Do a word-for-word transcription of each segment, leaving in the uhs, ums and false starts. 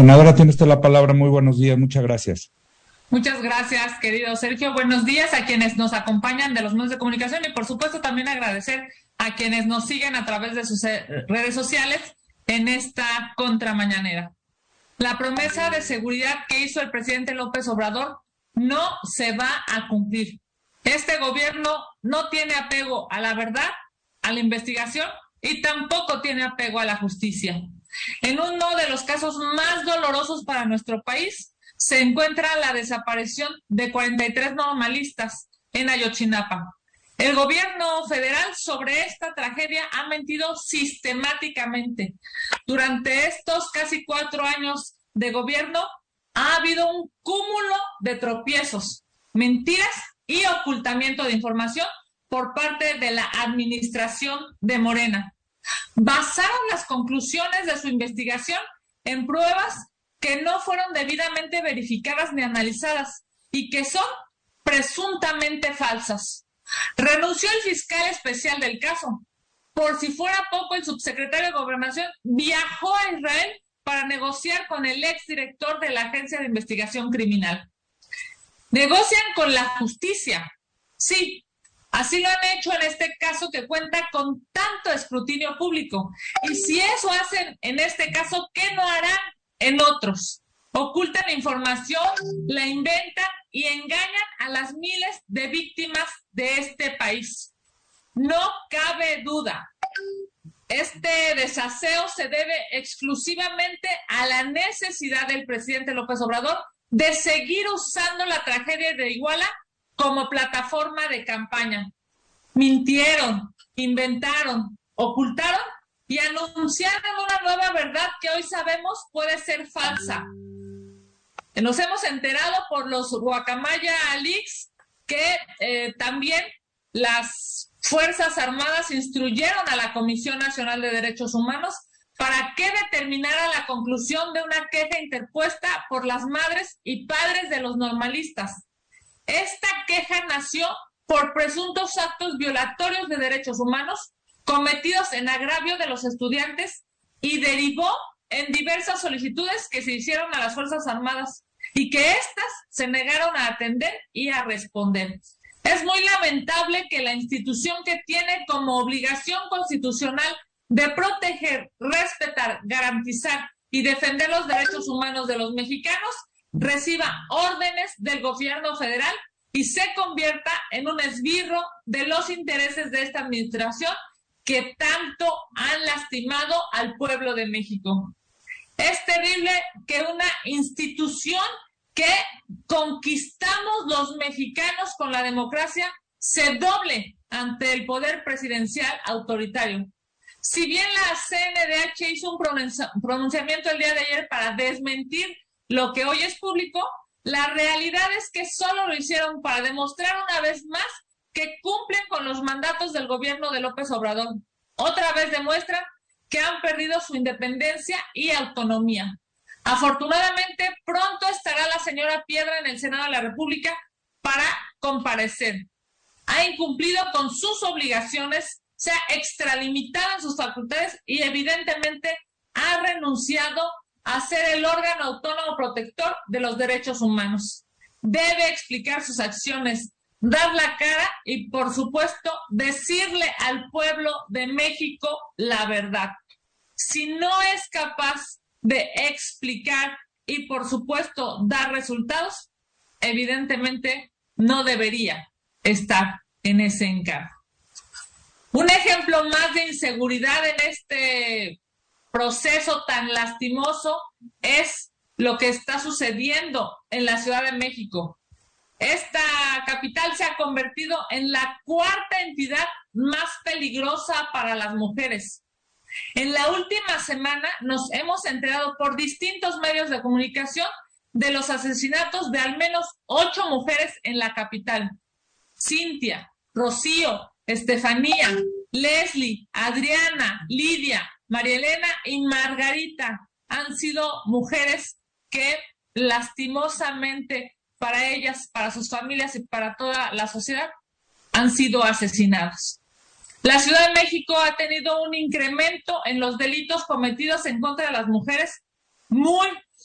Senadora, tiene usted la palabra. Muy buenos días, muchas gracias. Muchas gracias, querido Sergio. Buenos días a quienes nos acompañan de los medios de comunicación y, por supuesto, también agradecer a quienes nos siguen a través de sus redes sociales en esta contramañanera. La promesa de seguridad que hizo el presidente López Obrador no se va a cumplir. Este gobierno no tiene apego a la verdad, a la investigación y tampoco tiene apego a la justicia. En uno de los casos más dolorosos para nuestro país se encuentra la desaparición de cuarenta y tres normalistas en Ayotzinapa. El gobierno federal sobre esta tragedia ha mentido sistemáticamente. Durante estos casi cuatro años de gobierno ha habido un cúmulo de tropiezos, mentiras y ocultamiento de información por parte de la administración de Morena. Basaron las conclusiones de su investigación en pruebas que no fueron debidamente verificadas ni analizadas y que son presuntamente falsas. Renunció el fiscal especial del caso. Por si fuera poco, el subsecretario de Gobernación viajó a Israel para negociar con el exdirector de la Agencia de Investigación Criminal. Negocian con la justicia. Sí, así lo han hecho en este caso que cuenta con tanto escrutinio público. Y si eso hacen en este caso, ¿qué no harán en otros? Ocultan información, la inventan y engañan a las miles de víctimas de este país. No cabe duda. Este desaseo se debe exclusivamente a la necesidad del presidente López Obrador de seguir usando la tragedia de Iguala como plataforma de campaña. Mintieron, inventaron, ocultaron y anunciaron una nueva verdad que hoy sabemos puede ser falsa. Nos hemos enterado por los Guacamaya Leaks que eh, también las Fuerzas Armadas instruyeron a la Comisión Nacional de Derechos Humanos para que determinara la conclusión de una queja interpuesta por las madres y padres de los normalistas. Esta queja nació por presuntos actos violatorios de derechos humanos cometidos en agravio de los estudiantes y derivó en diversas solicitudes que se hicieron a las Fuerzas Armadas y que éstas se negaron a atender y a responder. Es muy lamentable que la institución que tiene como obligación constitucional de proteger, respetar, garantizar y defender los derechos humanos de los mexicanos reciba órdenes del gobierno federal y se convierta en un esbirro de los intereses de esta administración que tanto han lastimado al pueblo de México. Es terrible que una institución que conquistamos los mexicanos con la democracia se doble ante el poder presidencial autoritario. Si bien la C N D H hizo un pronunciamiento el día de ayer para desmentir lo que hoy es público, la realidad es que solo lo hicieron para demostrar una vez más que cumplen con los mandatos del gobierno de López Obrador. Otra vez demuestran que han perdido su independencia y autonomía. Afortunadamente, pronto estará la señora Piedra en el Senado de la República para comparecer. Ha incumplido con sus obligaciones, se ha extralimitado en sus facultades y evidentemente ha renunciado a ser el órgano autónomo protector de los derechos humanos. Debe explicar sus acciones, dar la cara y, por supuesto, decirle al pueblo de México la verdad. Si no es capaz de explicar y, por supuesto, dar resultados, evidentemente no debería estar en ese encargo. Un ejemplo más de inseguridad en este proceso tan lastimoso es lo que está sucediendo en la Ciudad de México. Esta capital se ha convertido en la cuarta entidad más peligrosa para las mujeres. En la última semana nos hemos enterado por distintos medios de comunicación de los asesinatos de al menos ocho mujeres en la capital. Cintia, Rocío, Estefanía, Leslie, Adriana, Lidia, María Elena y Margarita han sido mujeres que lastimosamente para ellas, para sus familias y para toda la sociedad han sido asesinadas. La Ciudad de México ha tenido un incremento en los delitos cometidos en contra de las mujeres muy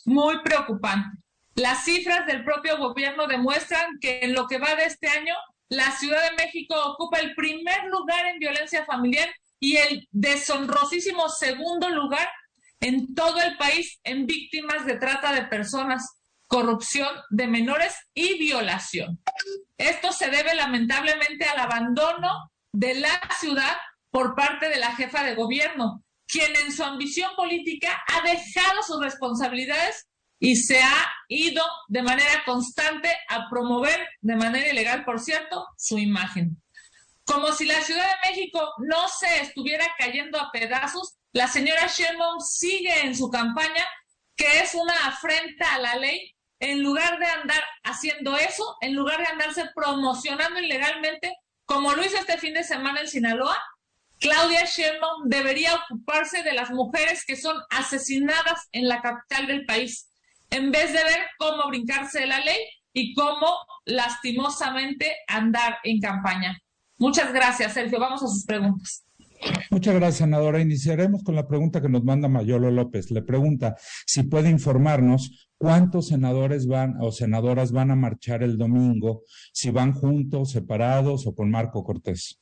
muy preocupante. Las cifras del propio gobierno demuestran que en lo que va de este año, la Ciudad de México ocupa el primer lugar en violencia familiar y el deshonrosísimo segundo lugar en todo el país en víctimas de trata de personas, corrupción de menores y violación. Esto se debe lamentablemente al abandono de la ciudad por parte de la jefa de gobierno, quien en su ambición política ha dejado sus responsabilidades y se ha ido de manera constante a promover, de manera ilegal, por cierto, su imagen. Como si la Ciudad de México no se estuviera cayendo a pedazos, la señora Sheinbaum sigue en su campaña, que es una afrenta a la ley. En lugar de andar haciendo eso, en lugar de andarse promocionando ilegalmente, como lo hizo este fin de semana en Sinaloa, Claudia Sheinbaum debería ocuparse de las mujeres que son asesinadas en la capital del país, en vez de ver cómo brincarse de la ley y cómo lastimosamente andar en campaña. Muchas gracias, Sergio. Vamos a sus preguntas. Muchas gracias, senadora. Iniciaremos con la pregunta que nos manda Mayolo López. Le pregunta si puede informarnos cuántos senadores van o senadoras van a marchar el domingo, si van juntos, separados o con Marco Cortés.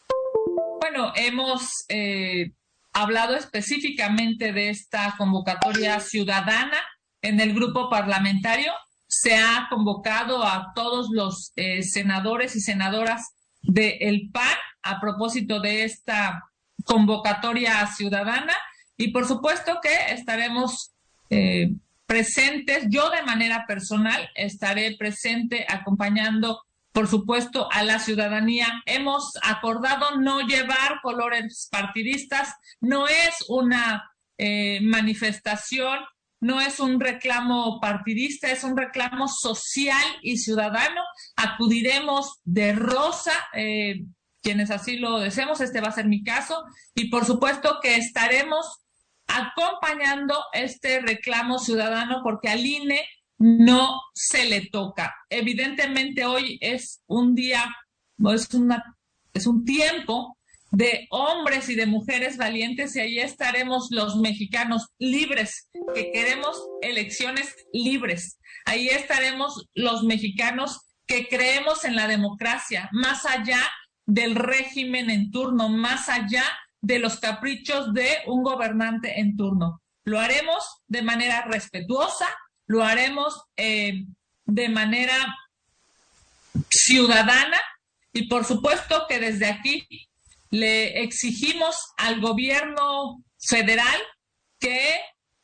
Bueno, hemos eh, hablado específicamente de esta convocatoria ciudadana en el grupo parlamentario. Se ha convocado a todos los eh, senadores y senadoras del P A N a propósito de esta convocatoria ciudadana y por supuesto que estaremos eh, presentes. Yo de manera personal estaré presente acompañando, por supuesto, a la ciudadanía. Hemos acordado no llevar colores partidistas, no es una eh, manifestación, no es un reclamo partidista, es un reclamo social y ciudadano. Acudiremos de rosa, eh, quienes así lo deseemos, este va a ser mi caso, y por supuesto que estaremos acompañando este reclamo ciudadano porque al I N E no se le toca. Evidentemente hoy es un día, es, una, es un tiempo de hombres y de mujeres valientes y ahí estaremos los mexicanos libres, que queremos elecciones libres. Ahí estaremos los mexicanos que creemos en la democracia, más allá del régimen en turno, más allá de los caprichos de un gobernante en turno. Lo haremos de manera respetuosa, lo haremos eh, de manera ciudadana y por supuesto que desde aquí le exigimos al gobierno federal que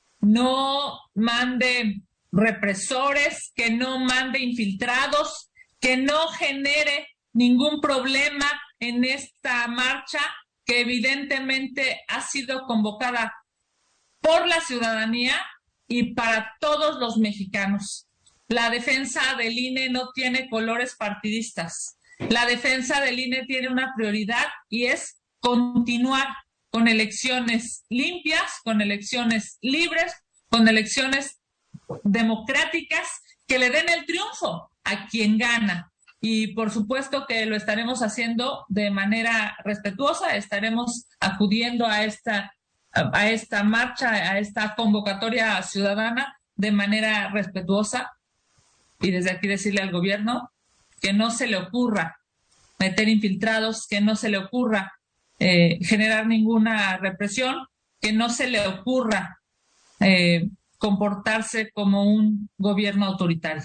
no mande represores, que no mande infiltrados, que no genere ningún problema en esta marcha que evidentemente ha sido convocada por la ciudadanía y para todos los mexicanos. La defensa del I N E no tiene colores partidistas. La defensa del I N E tiene una prioridad y es continuar con elecciones limpias, con elecciones libres, con elecciones democráticas que le den el triunfo a quien gana. Y por supuesto que lo estaremos haciendo de manera respetuosa, estaremos acudiendo a esta, a esta marcha, a esta convocatoria ciudadana de manera respetuosa y desde aquí decirle al gobierno que no se le ocurra meter infiltrados, que no se le ocurra eh, generar ninguna represión, que no se le ocurra eh, comportarse como un gobierno autoritario.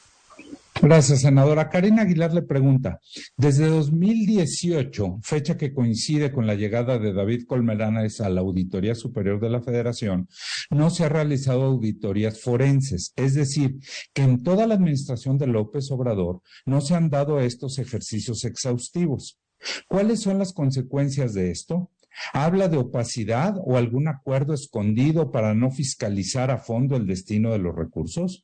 Gracias, senadora. Karina Aguilar le pregunta, desde dos mil dieciocho, fecha que coincide con la llegada de David Colmenares a la Auditoría Superior de la Federación, no se ha realizado auditorías forenses, es decir, que en toda la administración de López Obrador no se han dado estos ejercicios exhaustivos. ¿Cuáles son las consecuencias de esto? ¿Habla de opacidad o algún acuerdo escondido para no fiscalizar a fondo el destino de los recursos?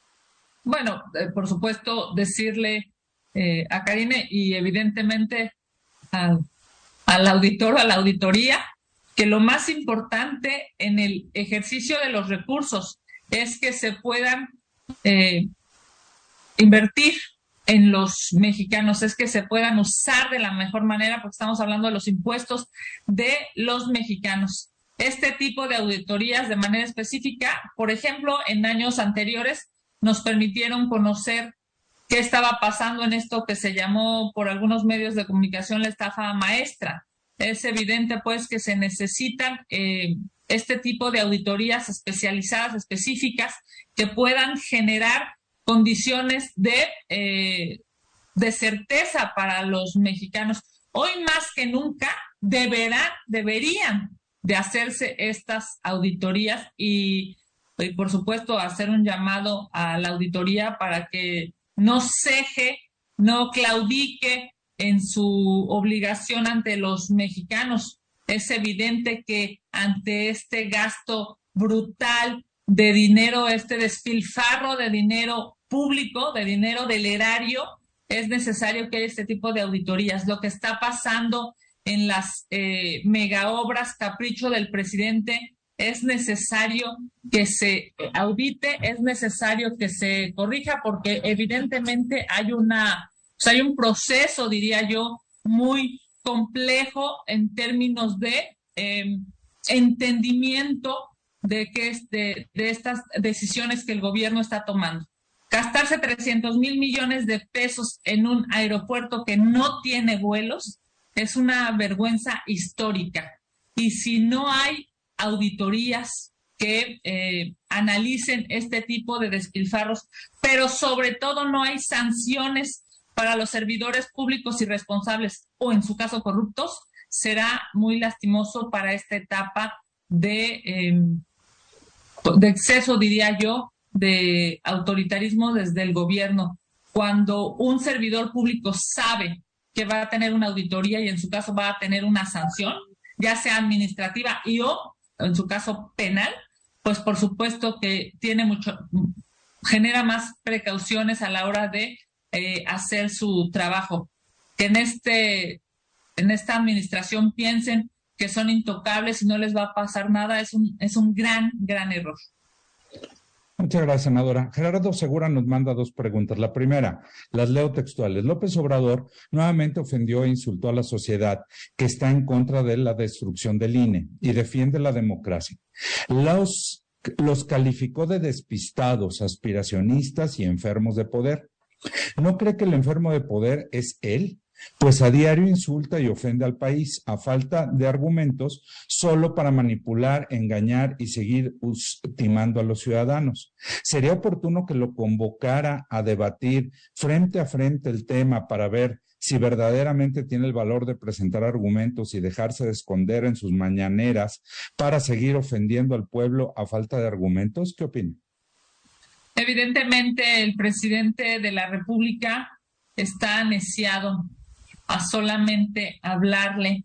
Bueno, eh, por supuesto, decirle eh, a Karine y evidentemente al, al auditor o a la auditoría que lo más importante en el ejercicio de los recursos es que se puedan eh, invertir en los mexicanos, es que se puedan usar de la mejor manera porque estamos hablando de los impuestos de los mexicanos. este tipo de auditorías de manera específica. Por ejemplo, en años anteriores nos permitieron conocer qué estaba pasando en esto que se llamó por algunos medios de comunicación la estafa maestra. Es evidente, pues, que se necesitan eh, este tipo de auditorías especializadas, específicas, que puedan generar condiciones de, eh, de certeza para los mexicanos. Hoy más que nunca deberán, deberían de hacerse estas auditorías y, y, por supuesto, hacer un llamado a la auditoría para que no ceje, no claudique en su obligación ante los mexicanos. Es evidente que ante este gasto brutal de dinero, este despilfarro de dinero público, de dinero del erario, es necesario que haya este tipo de auditorías. Lo que está pasando en las eh, megaobras capricho del presidente, es necesario que se audite, es necesario que se corrija, porque evidentemente hay una, o sea, hay un proceso, diría yo, muy complejo en términos de eh, entendimiento de, que es de, de estas decisiones que el gobierno está tomando. Gastarse trescientos mil millones de pesos en un aeropuerto que no tiene vuelos es una vergüenza histórica. Y si no hay auditorías que eh, analicen este tipo de despilfarros, pero sobre todo no hay sanciones para los servidores públicos irresponsables o, en su caso, corruptos, será muy lastimoso para esta etapa de, eh, de exceso, diría yo, de autoritarismo desde el gobierno. Cuando un servidor público sabe que va a tener una auditoría y en su caso va a tener una sanción, ya sea administrativa y o en su caso penal, pues por supuesto que tiene mucho, genera más precauciones a la hora de eh, hacer su trabajo. Que en este, en esta administración piensen que son intocables y no les va a pasar nada, es un, es un gran, gran error. Muchas gracias, senadora. Gerardo Segura nos manda dos preguntas. La primera, las leo textuales. López Obrador nuevamente ofendió e insultó a la sociedad que está en contra de la destrucción del I N E y defiende la democracia. Los, los calificó de despistados, aspiracionistas y enfermos de poder. ¿No cree que el enfermo de poder es él? Pues a diario insulta y ofende al país a falta de argumentos solo para manipular, engañar y seguir timando a los ciudadanos. ¿Sería oportuno que lo convocara a debatir frente a frente el tema para ver si verdaderamente tiene el valor de presentar argumentos y dejarse de esconder en sus mañaneras para seguir ofendiendo al pueblo a falta de argumentos? ¿Qué opina? Evidentemente, el presidente de la República está aneciado a solamente hablarle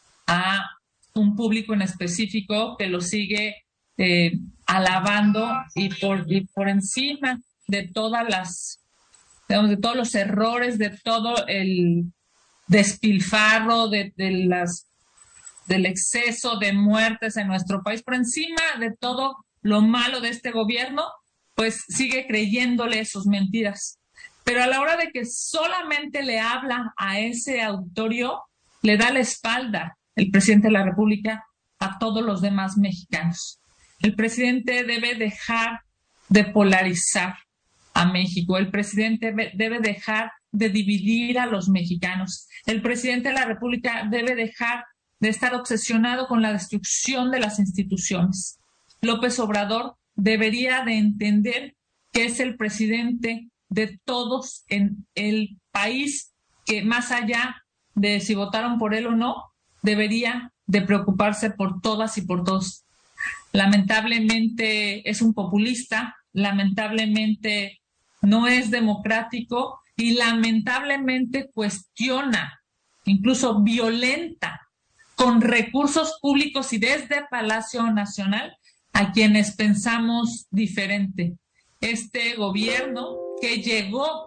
a un público en específico que lo sigue eh, alabando y por, y por encima de todas las, digamos, de todos los errores, de todo el despilfarro, de, de las, del exceso de muertes en nuestro país, por encima de todo lo malo de este gobierno, pues sigue creyéndole sus mentiras. Pero a la hora de que solamente le habla a ese auditorio, le da la espalda el presidente de la República a todos los demás mexicanos. El presidente debe dejar de polarizar a México. El presidente debe dejar de dividir a los mexicanos. El presidente de la República debe dejar de estar obsesionado con la destrucción de las instituciones. López Obrador debería de entender que es el presidente de todos en el país, que más allá de si votaron por él o no, debería de preocuparse por todas y por todos. Lamentablemente es un populista, lamentablemente no es democrático y lamentablemente cuestiona, incluso violenta, con recursos públicos y desde Palacio Nacional a quienes pensamos diferente. Este gobierno que llegó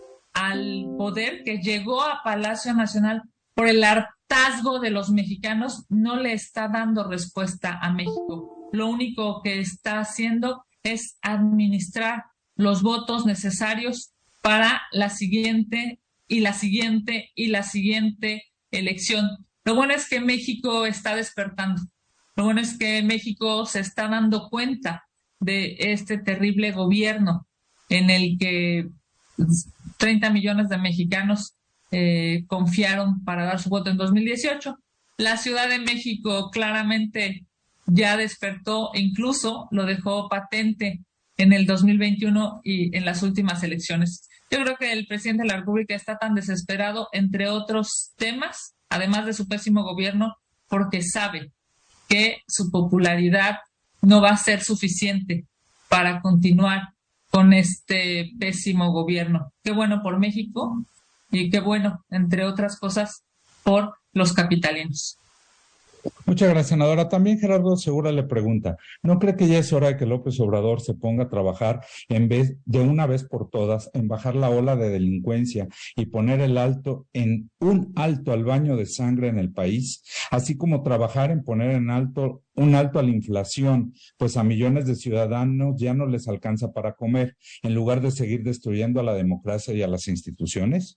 al poder, que llegó a Palacio Nacional por el hartazgo de los mexicanos, no le está dando respuesta a México. Lo único que está haciendo es administrar los votos necesarios para la siguiente y la siguiente y la siguiente elección. Lo bueno es que México está despertando. Lo bueno es que México se está dando cuenta de este terrible gobierno en el que treinta millones de mexicanos eh, confiaron para dar su voto en dos mil dieciocho. La Ciudad de México claramente ya despertó e incluso lo dejó patente en el dos mil veintiuno y en las últimas elecciones. Yo creo que el presidente de la República está tan desesperado, entre otros temas, además de su pésimo gobierno, porque sabe que su popularidad no va a ser suficiente para continuar con este pésimo gobierno. Qué bueno por México y qué bueno, entre otras cosas, por los capitalinos. Muchas gracias, senadora. También Gerardo Segura le pregunta, ¿no cree que ya es hora de que López Obrador se ponga a trabajar en vez de una vez por todas en bajar la ola de delincuencia y poner el alto en un alto al baño de sangre en el país, así como trabajar en poner en alto un alto a la inflación, pues a millones de ciudadanos ya no les alcanza para comer, en lugar de seguir destruyendo a la democracia y a las instituciones?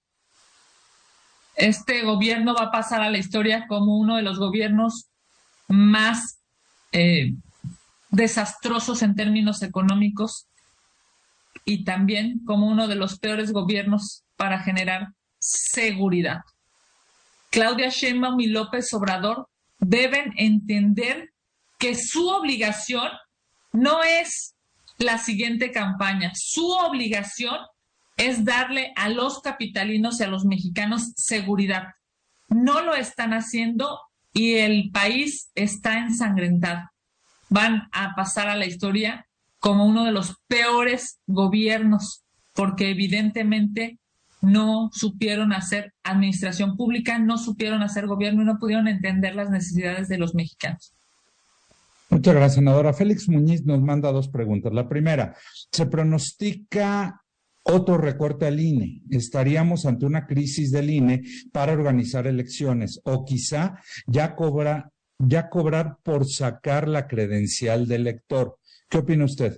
Este gobierno va a pasar a la historia como uno de los gobiernos más eh, desastrosos en términos económicos y también como uno de los peores gobiernos para generar seguridad. Claudia Sheinbaum y López Obrador deben entender que su obligación no es la siguiente campaña, su obligación es darle a los capitalinos y a los mexicanos seguridad. No lo están haciendo y el país está ensangrentado. Van a pasar a la historia como uno de los peores gobiernos, porque evidentemente no supieron hacer administración pública, no supieron hacer gobierno y no pudieron entender las necesidades de los mexicanos. Muchas gracias, senadora. Félix Muñiz nos manda dos preguntas. La primera, ¿se pronostica otro recorte al I N E? ¿Estaríamos ante una crisis del I N E para organizar elecciones o quizá ya cobra, ya cobrar por sacar la credencial del elector? ¿Qué opina usted?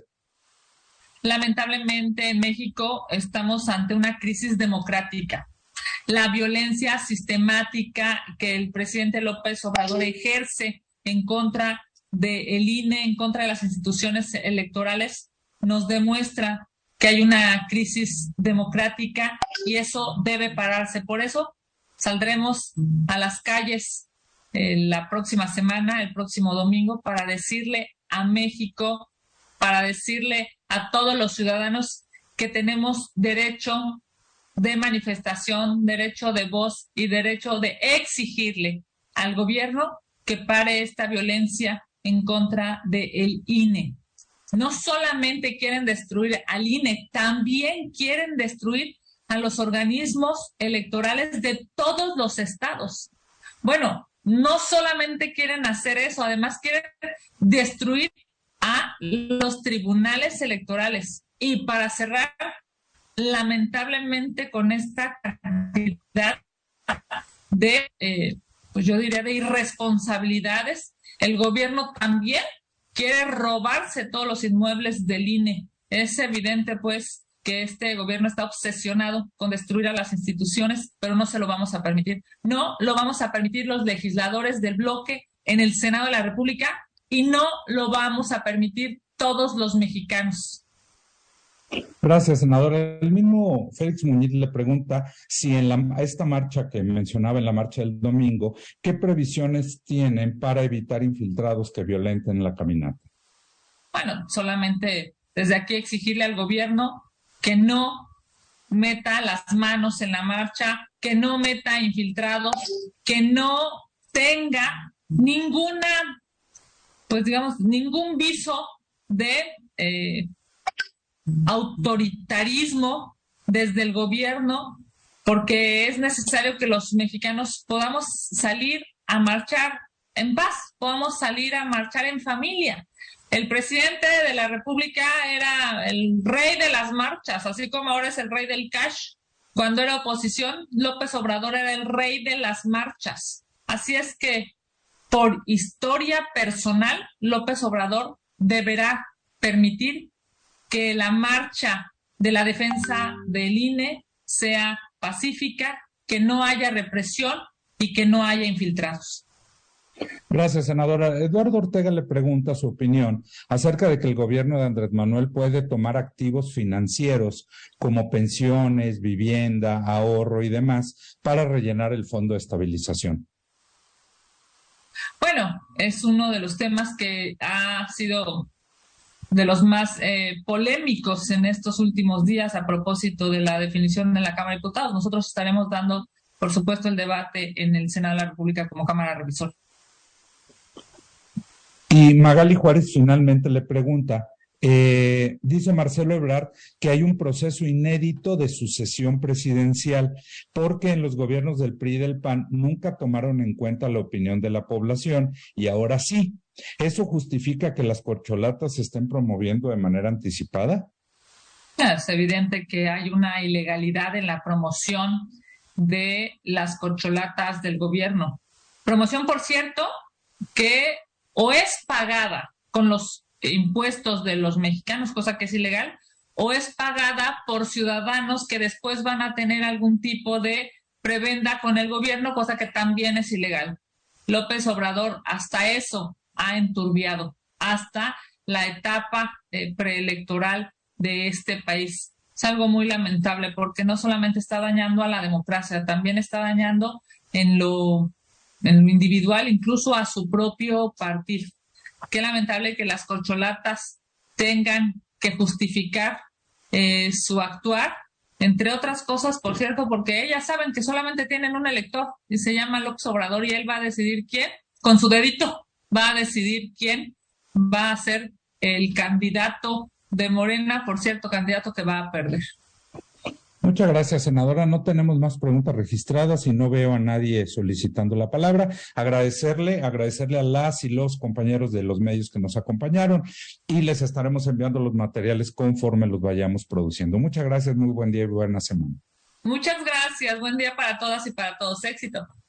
Lamentablemente en México estamos ante una crisis democrática. La violencia sistemática que el presidente López Obrador ejerce en contra del I N E, en contra de las instituciones electorales, nos demuestra que hay una crisis democrática y eso debe pararse. Por eso saldremos a las calles eh, la próxima semana, el próximo domingo, para decirle a México, para decirle a todos los ciudadanos que tenemos derecho de manifestación, derecho de voz y derecho de exigirle al gobierno que pare esta violencia en contra del I N E. No solamente quieren destruir al I N E, también quieren destruir a los organismos electorales de todos los estados. Bueno, no solamente quieren hacer eso, además quieren destruir a los tribunales electorales. Y para cerrar, lamentablemente con esta cantidad de, eh, pues yo diría, de irresponsabilidades, el gobierno también quiere robarse todos los inmuebles del I N E. Es evidente, pues, que este gobierno está obsesionado con destruir a las instituciones, pero no se lo vamos a permitir. No lo vamos a permitir los legisladores del bloque en el Senado de la República y no lo vamos a permitir todos los mexicanos. Gracias, senadora. El mismo Félix Muñiz le pregunta si en la, esta marcha que mencionaba, en la marcha del domingo, ¿qué previsiones tienen para evitar infiltrados que violenten la caminata? Bueno, solamente desde aquí exigirle al gobierno que no meta las manos en la marcha, que no meta infiltrados, que no tenga ninguna, pues digamos, ningún viso de eh, autoritarismo desde el gobierno, porque es necesario que los mexicanos podamos salir a marchar en paz, podamos salir a marchar en familia. El presidente de la República era el rey de las marchas, así como ahora es el rey del cash. Cuando era oposición, López Obrador era el rey de las marchas. Así es que, por historia personal, López Obrador deberá permitir que la marcha de la defensa del I N E sea pacífica, que no haya represión y que no haya infiltrados. Gracias, senadora. Eduardo Ortega le pregunta su opinión acerca de que el gobierno de Andrés Manuel puede tomar activos financieros como pensiones, vivienda, ahorro y demás para rellenar el fondo de estabilización. Bueno, es uno de los temas que ha sido de los más eh, polémicos en estos últimos días a propósito de la definición de la Cámara de Diputados. Nosotros estaremos dando, por supuesto, el debate en el Senado de la República como Cámara Revisora. Y Magali Juárez finalmente le pregunta, eh, dice Marcelo Ebrard que hay un proceso inédito de sucesión presidencial porque en los gobiernos del P R I y del P A N nunca tomaron en cuenta la opinión de la población y ahora sí. ¿Eso justifica que las corcholatas se estén promoviendo de manera anticipada? Es evidente que hay una ilegalidad en la promoción de las corcholatas del gobierno. Promoción, por cierto, que o es pagada con los impuestos de los mexicanos, cosa que es ilegal, o es pagada por ciudadanos que después van a tener algún tipo de prebenda con el gobierno, cosa que también es ilegal. López Obrador hasta eso ha enturbiado, hasta la etapa eh, preelectoral de este país. Es algo muy lamentable porque no solamente está dañando a la democracia, también está dañando en lo, en lo individual, incluso a su propio partido. Qué lamentable que las corcholatas tengan que justificar eh, su actuar, entre otras cosas, por cierto, porque ellas saben que solamente tienen un elector y se llama López Obrador y él va a decidir quién, con su dedito, va a decidir quién va a ser el candidato de Morena, por cierto, candidato que va a perder. Muchas gracias, senadora. No tenemos más preguntas registradas y no veo a nadie solicitando la palabra. Agradecerle, agradecerle a las y los compañeros de los medios que nos acompañaron y les estaremos enviando los materiales conforme los vayamos produciendo. Muchas gracias, muy buen día y buena semana. Muchas gracias, buen día para todas y para todos. Éxito.